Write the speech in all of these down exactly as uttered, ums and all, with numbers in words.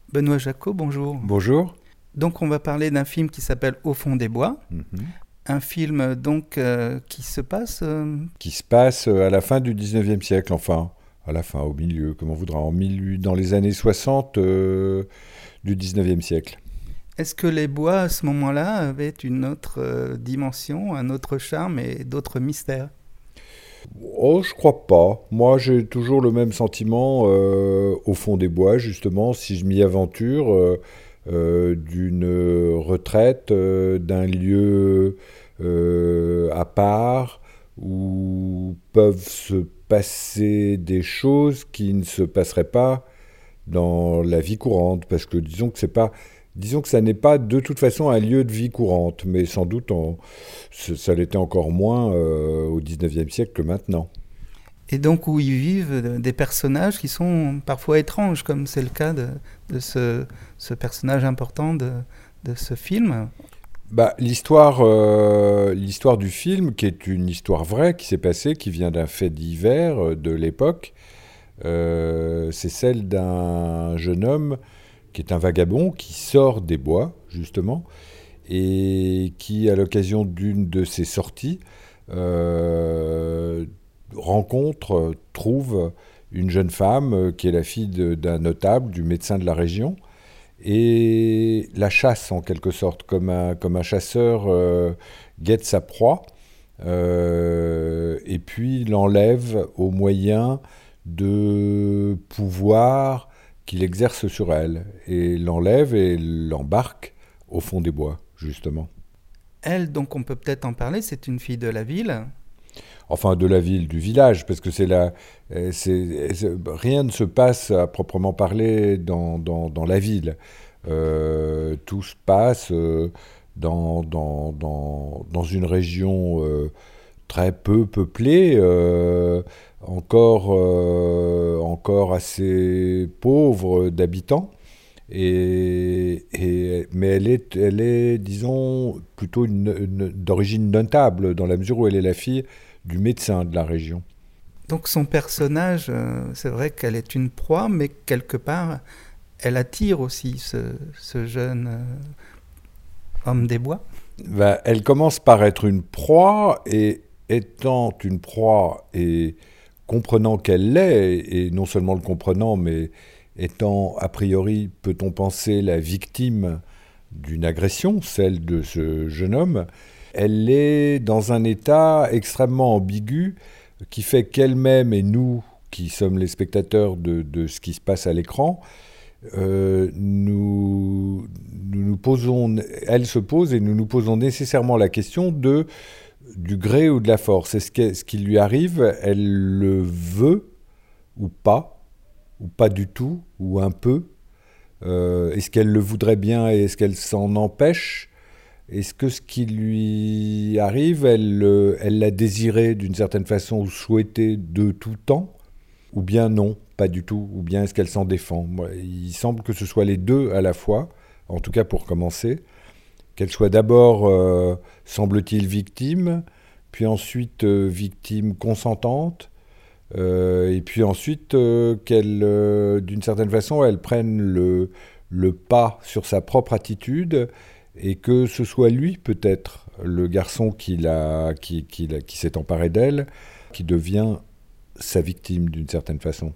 Benoît Jacot, bonjour. Bonjour. Donc on va parler d'un film qui s'appelle Au fond des bois. Mhm. Un film donc euh, qui se passe... euh, Qui se passe à la fin du dix-neuvième siècle, enfin, à la fin, au milieu, comme on voudra, en mille, dans les années soixante euh, du dix-neuvième siècle. Est-ce que les bois à ce moment-là avaient une autre euh, dimension, un autre charme et d'autres mystères? Oh, je crois pas. Moi, j'ai toujours le même sentiment euh, au fond des bois, justement, si je m'y aventure, euh, euh, d'une retraite, euh, d'un lieu euh, à part, où peuvent se passer des choses qui ne se passeraient pas dans la vie courante, parce que disons que c'est pas, disons que ça n'est pas de toute façon un lieu de vie courante, mais sans doute en- ce- ça l'était encore moins euh, au dix-neuvième siècle que maintenant. Et donc où ils vivent euh, des personnages qui sont parfois étranges, comme c'est le cas de, de ce, ce personnage important de, de ce film. Bah, l'histoire, euh, l'histoire du film, qui est une histoire vraie, qui s'est passée, qui vient d'un fait divers euh, de l'époque, euh, c'est celle d'un jeune homme qui est un vagabond, qui sort des bois, justement, et qui, à l'occasion d'une de ses sorties, euh, rencontre, trouve une jeune femme euh, qui est la fille de- d'un notable, du médecin de la région, et la chasse en quelque sorte, comme un, comme un chasseur euh, guette sa proie, euh, et puis l'enlève au moyen de pouvoirs qu'il exerce sur elle, et l'enlève et l'embarque au fond des bois, justement. Elle, donc on peut peut-être en parler, c'est une fille de la ville. Enfin, de la ville, du village, parce que c'est la, euh, c'est, c'est- rien ne se passe à proprement parler dans, dans, dans la ville. Euh, tout se passe euh, dans, dans, dans, dans une région euh, très peu peuplée, euh, encore, euh, encore assez pauvre d'habitants. Et, et- mais elle est, elle est, disons, plutôt une- une- d'origine notable, dans la mesure où elle est la fille du médecin de la région. Donc son personnage, euh, c'est vrai qu'elle est une proie, mais quelque part, elle attire aussi ce, ce jeune euh, homme des bois. Ben, elle commence par être une proie, et étant une proie et comprenant qu'elle l'est, et non seulement le comprenant, mais étant a priori, peut-on penser, la victime d'une agression, celle de ce jeune homme, elle est dans un état extrêmement ambigu qui fait qu'elle-même et nous, qui sommes les spectateurs de, de ce qui se passe à l'écran, euh, nous, nous nous posons, elle se pose et nous nous posons nécessairement la question de, du gré ou de la force. Est-ce que ce qui lui arrive, elle le veut ou pas, ou pas du tout, ou un peu. Euh, est-ce qu'elle le voudrait bien et est-ce qu'elle s'en empêche? Est-ce que ce qui lui arrive, elle, euh, elle l'a désiré d'une certaine façon ou souhaité de tout temps? Ou bien non, pas du tout? Ou bien est-ce qu'elle s'en défend? Moi, il semble que ce soit les deux à la fois, en tout cas pour commencer. Qu'elle soit d'abord, euh, semble-t-il, victime, puis ensuite euh, victime consentante, euh, et puis ensuite euh, qu'elle, euh, d'une certaine façon, elle prenne le, le pas sur sa propre attitude, et que ce soit lui, peut-être, le garçon qui, l'a, qui, qui, l'a- qui s'est emparé d'elle, qui devient sa victime d'une certaine façon.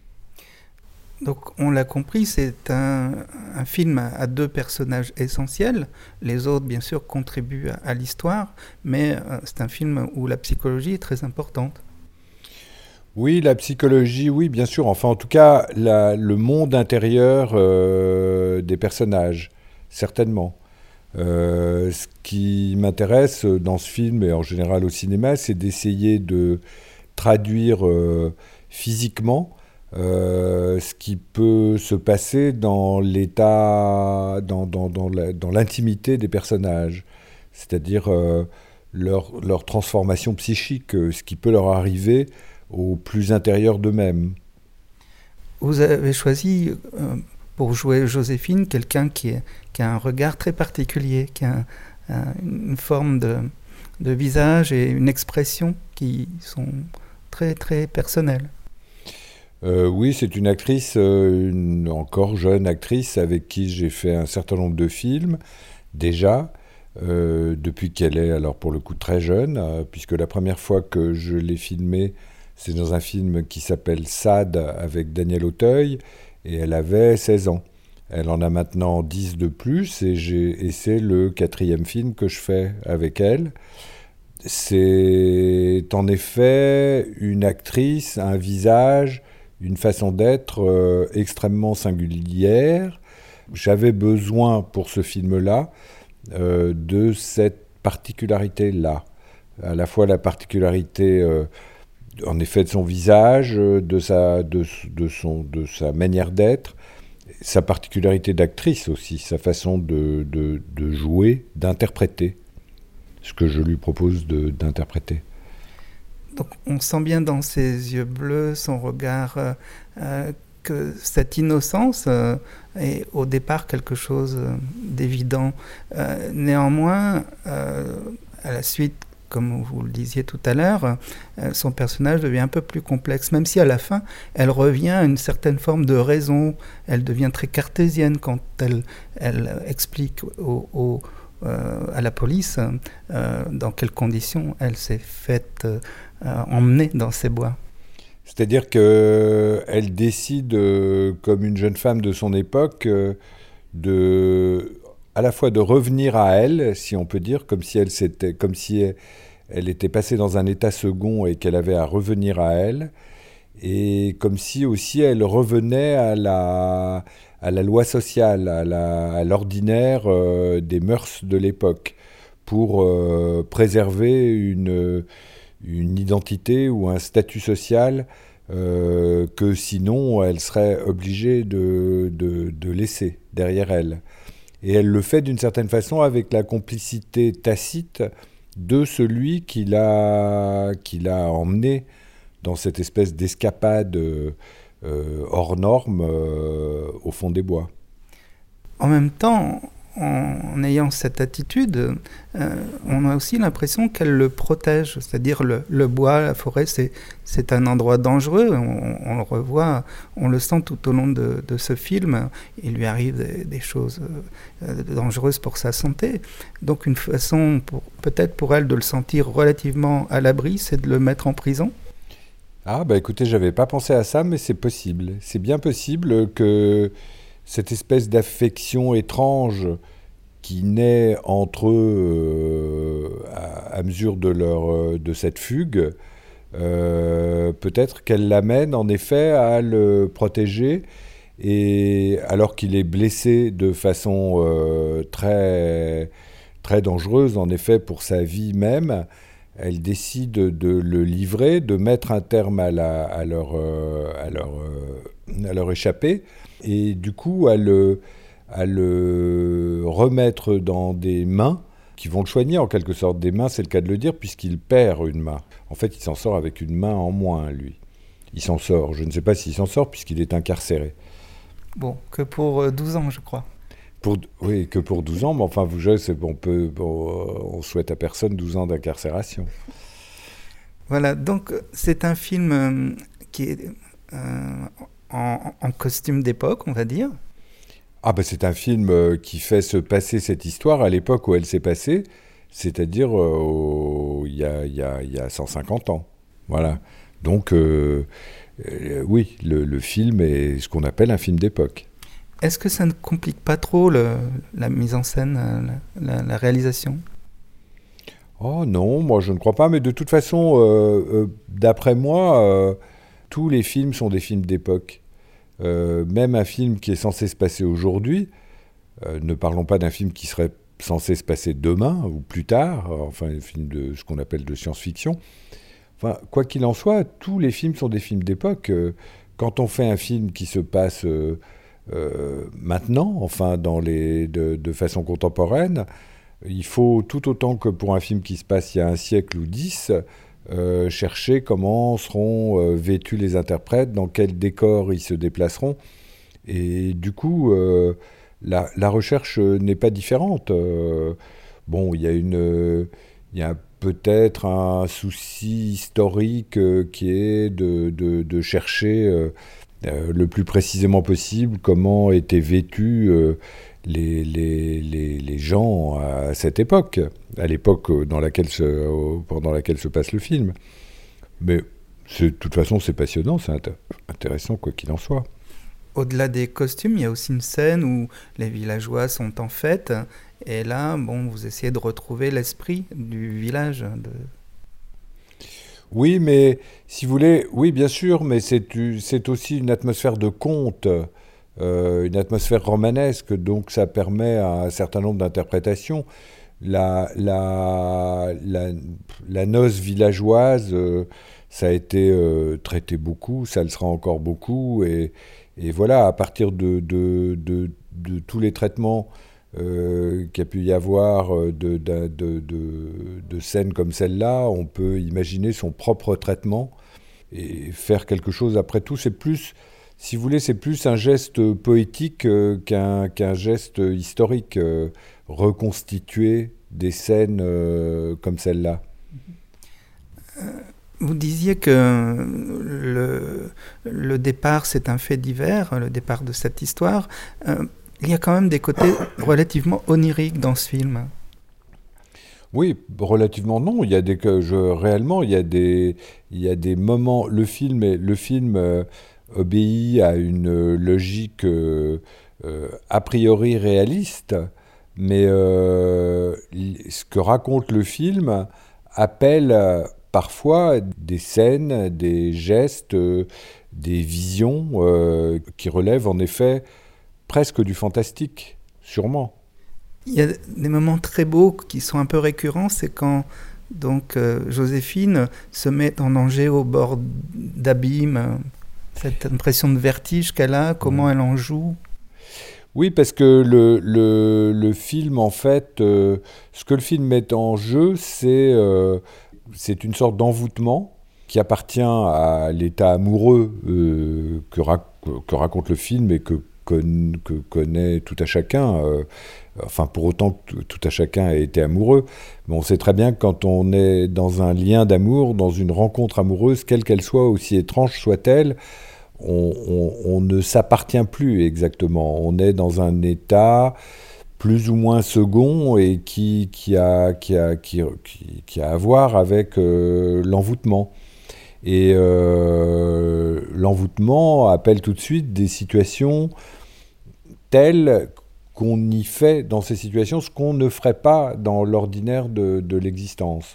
Donc on l'a compris, c'est un, un film à, à deux personnages essentiels. Les autres, bien sûr, contribuent à, à l'histoire, mais euh, c'est un film où la psychologie est très importante. Oui, la psychologie, oui, bien sûr. Enfin, en tout cas, la- le monde intérieur euh, des personnages, certainement. Euh, ce qui m'intéresse dans ce film, et en général au cinéma, c'est d'essayer de traduire euh, physiquement euh, ce qui peut se passer dans l'état, dans, dans, dans la- dans l'intimité des personnages, c'est-à-dire euh, leur, leur transformation psychique, euh, ce qui peut leur arriver au plus intérieur d'eux-mêmes. Vous avez choisi euh, pour jouer Joséphine quelqu'un qui, est- qui a un regard très particulier, qui a un- un- une forme de, de visage et une expression qui sont très très personnelles. Euh, oui, c'est une actrice, euh, une encore jeune actrice avec qui j'ai fait un certain nombre de films déjà, euh, depuis qu'elle est alors pour le coup très jeune, euh, puisque la première fois que je l'ai filmée, c'est dans un film qui s'appelle Sade avec Daniel Auteuil, et elle avait seize ans. Elle en a maintenant dix de plus, et, j'ai, et c'est le quatrième film que je fais avec elle. C'est en effet une actrice, un visage, une façon d'être euh, extrêmement singulière. J'avais besoin pour ce film-là euh, de cette particularité-là. À la fois la particularité, euh, en effet, de son visage, de sa, de, de son, de sa manière d'être, sa particularité d'actrice aussi, sa façon de, de, de jouer, d'interpréter ce que je lui propose de, d'interpréter. Donc on sent bien dans ses yeux bleus, son regard, euh, euh, que cette innocence euh, est au départ quelque chose euh, d'évident. Euh, néanmoins, euh, à la suite, comme vous le disiez tout à l'heure, euh, son personnage devient un peu plus complexe, même si à la fin, elle revient à une certaine forme de raison. Elle devient très cartésienne quand elle, elle explique au, au Euh, à la police euh, dans quelles conditions elle s'est faite euh, emmener dans ces bois. C'est-à-dire qu'elle décide, euh, comme une jeune femme de son époque, euh, de, à la fois de revenir à elle, si on peut dire, comme si elle, s'était, comme si elle, elle était passée dans un état second et qu'elle avait à revenir à elle, et comme si aussi elle revenait à la, à la loi sociale, à, la, à l'ordinaire euh, des mœurs de l'époque, pour euh, préserver une, une identité ou un statut social euh, que sinon elle serait obligée de, de, de laisser derrière elle. Et elle le fait d'une certaine façon avec la complicité tacite de celui qui l'a, qui l'a emmené dans cette espèce d'escapade euh, euh, hors norme euh, au fond des bois. En même temps, en, en ayant cette attitude, euh, on a aussi l'impression qu'elle le protège. C'est-à-dire le, le bois, la forêt, c'est, c'est un endroit dangereux. On, on le revoit, on le sent tout au long de, de ce film. Il lui arrive des, des choses euh, dangereuses pour sa santé. Donc une façon, pour, peut-être pour elle, de le sentir relativement à l'abri, c'est de le mettre en prison. Ah bah écoutez, j'avais pas pensé à ça, mais c'est possible. C'est bien possible que cette espèce d'affection étrange qui naît entre eux euh, à, à mesure de, leur, de cette fugue, euh, peut-être qu'elle l'amène en effet à le protéger, et alors qu'il est blessé de façon euh, très, très dangereuse, en effet, pour sa vie même, elle décide de le livrer, de mettre un terme à, la, à, leur, euh, à, leur, euh, à leur échappée, et du coup à le, à le remettre dans des mains qui vont le soigner en quelque sorte. Des mains, c'est le cas de le dire, puisqu'il perd une main. En fait, il s'en sort avec une main en moins, lui. Il s'en sort. Je ne sais pas s'il s'en sort, puisqu'il est incarcéré. Bon, que pour douze ans, je crois. Pour, oui, que pour douze ans, mais enfin, vous savez, c'est, on peut, on, on souhaite à personne douze ans d'incarcération. Voilà, donc c'est un film euh, qui est euh, en, en costume d'époque, on va dire. Ah ben c'est un film euh, qui fait se passer cette histoire à l'époque où elle s'est passée, c'est-à-dire euh, au, il, y a, il, y a, il y a cent cinquante ans. Voilà. Donc, euh, euh, oui, le, le film est ce qu'on appelle un film d'époque. Est-ce que ça ne complique pas trop le, la mise en scène, la, la, la réalisation ? Oh non, moi je ne crois pas, mais de toute façon, euh, euh, d'après moi, euh, tous les films sont des films d'époque. Euh, même un film qui est censé se passer aujourd'hui, euh, ne parlons pas d'un film qui serait censé se passer demain ou plus tard, enfin un film de ce qu'on appelle de science-fiction. Enfin, quoi qu'il en soit, tous les films sont des films d'époque. Euh, quand on fait un film qui se passe euh, euh, maintenant, enfin dans les, de, de façon contemporaine, il faut tout autant que pour un film qui se passe il y a un siècle ou dix, euh, chercher comment seront euh, vêtus les interprètes, dans quel décor ils se déplaceront. Et du coup, euh, la, la recherche n'est pas différente. Euh, bon, il y a une, il y a peut-être un souci historique euh, qui est de, de, de chercher euh, euh, le plus précisément possible comment étaient vêtus euh, les, les, les, les gens à cette époque, à l'époque dans laquelle se, pendant laquelle se passe le film. Mais de toute façon, c'est passionnant, c'est int- intéressant quoi qu'il en soit. Au-delà des costumes, il y a aussi une scène où les villageois sont en fête. Et là, bon, vous essayez de retrouver l'esprit du village. De... Oui, mais si vous voulez, oui, bien sûr, mais c'est, c'est aussi une atmosphère de conte, euh, une atmosphère romanesque, donc ça permet un certain nombre d'interprétations. La, la, la, la noce villageoise, euh, ça a été euh, traité beaucoup, ça le sera encore beaucoup, et, et voilà, à partir de, de, de, de tous les traitements euh, qu'il y a pu y avoir de, de, de, de, de scènes comme celle-là, on peut imaginer son propre traitement et faire quelque chose. Après tout, c'est plus, si vous voulez, c'est plus un geste poétique euh, qu'un, qu'un geste historique, euh, reconstituer des scènes euh, comme celle-là. Vous disiez que le, le départ, c'est un fait divers, le départ de cette histoire. Euh, il y a quand même des côtés relativement oniriques dans ce film. Oui, relativement non. Il y a des, je, réellement, il y a des, il y a des moments. Le film, est, le film euh, obéit à une logique euh, euh, a priori réaliste, mais euh, ce que raconte le film appelle euh, parfois des scènes, des gestes, euh, des visions euh, qui relèvent en effet presque du fantastique, sûrement. Il y a des moments très beaux qui sont un peu récurrents, c'est quand donc, euh, Joséphine se met en danger au bord d'abîmes, cette impression de vertige qu'elle a, comment mmh. elle en joue. Oui, parce que le, le, le film, en fait, euh, ce que le film met en jeu, c'est, euh, c'est une sorte d'envoûtement qui appartient à l'état amoureux euh, que, ra- que raconte le film et que, con- que connaît tout à chacun. Euh, enfin, pour autant que tout à chacun ait été amoureux. Mais on sait très bien que quand on est dans un lien d'amour, dans une rencontre amoureuse, quelle qu'elle soit, aussi étrange soit-elle, On, on, on ne s'appartient plus exactement. On est dans un état plus ou moins second et qui, qui, a, qui, a, qui, qui, qui a à voir avec euh, l'envoûtement. Et euh, l'envoûtement appelle tout de suite des situations telles qu'on y fait dans ces situations ce qu'on ne ferait pas dans l'ordinaire de, de l'existence.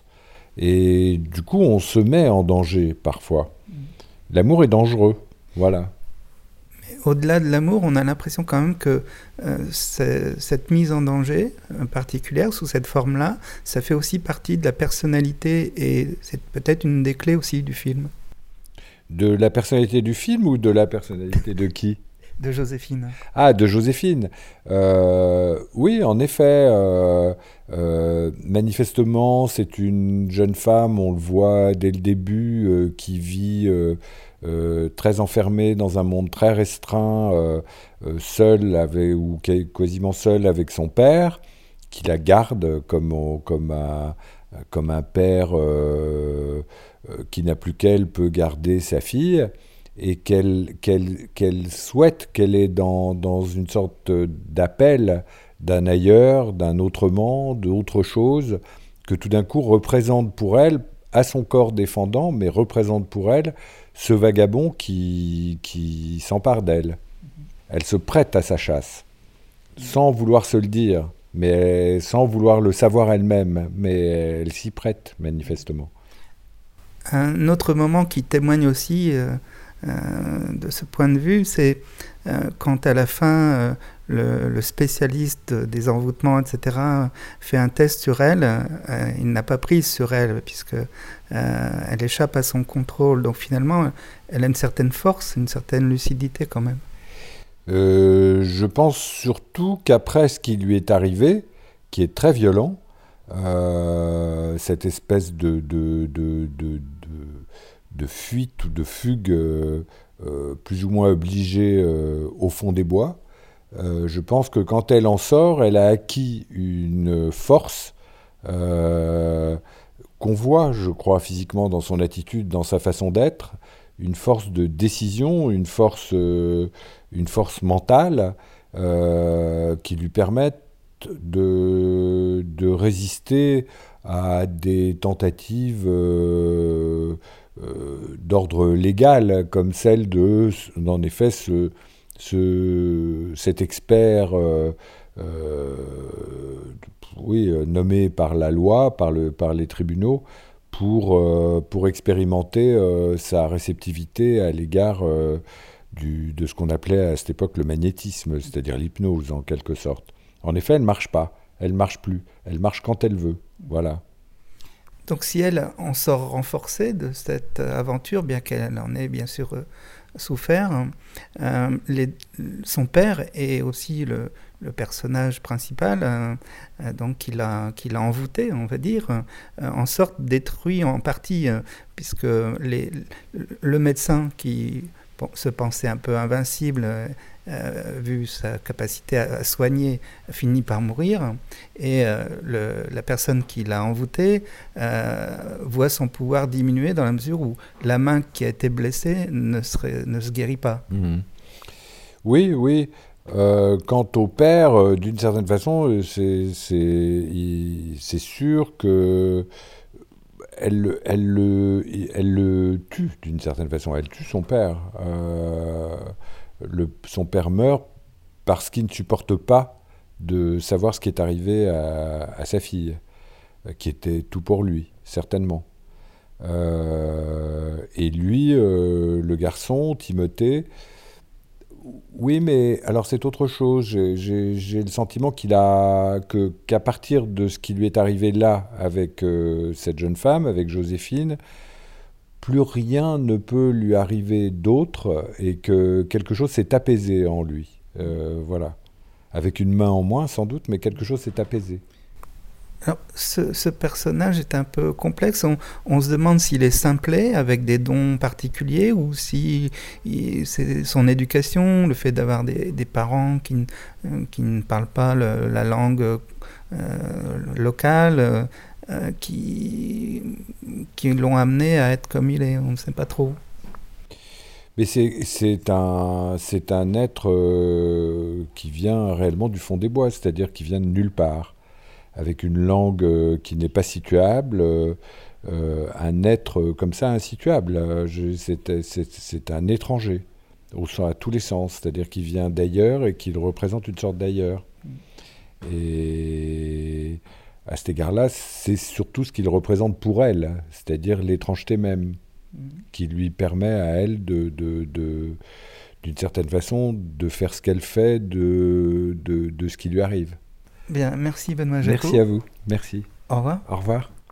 Et du coup, on se met en danger parfois. L'amour est dangereux. Voilà. Mais au-delà de l'amour, on a l'impression quand même que euh, cette mise en danger euh, particulière, sous cette forme-là, ça fait aussi partie de la personnalité et c'est peut-être une des clés aussi du film. De la personnalité du film ou de la personnalité de qui ? De Joséphine. Ah, de Joséphine. Euh, oui, en effet. Euh, euh, manifestement, c'est une jeune femme, on le voit dès le début, euh, qui vit euh, euh, très enfermée dans un monde très restreint, euh, euh, seule avec, ou quasiment seule avec son père, qui la garde comme, comme, un, comme un père euh, euh, qui n'a plus qu'elle peut garder sa fille. Et qu'elle, qu'elle, qu'elle souhaite qu'elle est dans, dans une sorte d'appel d'un ailleurs, d'un autrement, d'autre chose, que tout d'un coup représente pour elle, à son corps défendant, mais représente pour elle ce vagabond qui, qui s'empare d'elle. Elle se prête à sa chasse, sans vouloir se le dire, mais sans vouloir le savoir elle-même, mais elle s'y prête manifestement. Un autre moment qui témoigne aussi euh, euh, de ce point de vue, c'est euh, quand à la fin euh, le, le spécialiste des envoûtements, et cetera, fait un test sur elle. Euh, il n'a pas prise sur elle puisque euh, elle échappe à son contrôle. Donc finalement, elle a une certaine force, une certaine lucidité quand même. Euh, je pense surtout qu'après ce qui lui est arrivé, qui est très violent, euh, cette espèce de, de, de, de, de, de fuite ou de fugue euh, euh, plus ou moins obligée euh, au fond des bois, euh, je pense que quand elle en sort, elle a acquis une force euh, qu'on voit, je crois, physiquement dans son attitude, dans sa façon d'être, une force de décision, une force, euh, une force mentale euh, qui lui permettent de, de résister à des tentatives euh, euh, d'ordre légal, comme celle de, en effet, ce, ce, cet expert euh, euh, oui, nommé par la loi, par, le, par les tribunaux, pour, euh, pour expérimenter euh, sa réceptivité à l'égard euh, du, de ce qu'on appelait à cette époque le magnétisme, c'est-à-dire l'hypnose en quelque sorte. En effet, elle ne marche pas, elle ne marche plus, elle marche quand elle veut, voilà. Donc si elle en sort renforcée de cette aventure, bien qu'elle en ait bien sûr euh, souffert, euh, les, son père est aussi le, le personnage principal, euh, donc qui l'a, qui l'a envoûté, on va dire, euh, en sorte détruit en partie, euh, puisque les, le médecin qui bon, se pensait un peu invincible, euh, vu sa capacité à, à soigner, finit par mourir, et euh, le, la personne qui l'a envoûté euh, voit son pouvoir diminuer dans la mesure où la main qui a été blessée ne, serait, ne se guérit pas. Mmh. Oui, oui. Euh, quant au père, euh, d'une certaine façon, c'est, c'est, il, c'est sûr que elle, elle, le, elle le tue, d'une certaine façon. Elle tue son père. Euh, le, son père meurt parce qu'il ne supporte pas de savoir ce qui est arrivé à, à sa fille, qui était tout pour lui, certainement. Euh, et lui, euh, le garçon, Timothée, oui, mais alors c'est autre chose. J'ai, j'ai, j'ai le sentiment qu'il a, que, qu'à partir de ce qui lui est arrivé là avec euh, cette jeune femme, avec Joséphine, plus rien ne peut lui arriver d'autre et que quelque chose s'est apaisé en lui. Euh, voilà. Avec une main en moins, sans doute, mais quelque chose s'est apaisé. Alors, ce, ce personnage est un peu complexe. On, on se demande s'il est simplet, avec des dons particuliers, ou si il, c'est son éducation, le fait d'avoir des, des parents qui, euh, qui ne parlent pas le, la langue euh, locale, euh, qui, qui l'ont amené à être comme il est. On ne sait pas trop. Mais c'est, c'est, un, c'est un être euh, qui vient réellement du fond des bois, c'est-à-dire qui vient de nulle part, avec une langue euh, qui n'est pas situable, euh, euh, un être comme ça insituable. Euh, je, c'est, c'est, c'est un étranger, au sens, à tous les sens, c'est-à-dire qu'il vient d'ailleurs et qu'il représente une sorte d'ailleurs. Et à cet égard-là, c'est surtout ce qu'il représente pour elle, c'est-à-dire l'étrangeté même, qui lui permet à elle, de, de, de, d'une certaine façon, de faire ce qu'elle fait de, de, de ce qui lui arrive. Bien, merci Benoît Jacot. Merci à vous. Merci. Au revoir. Au revoir.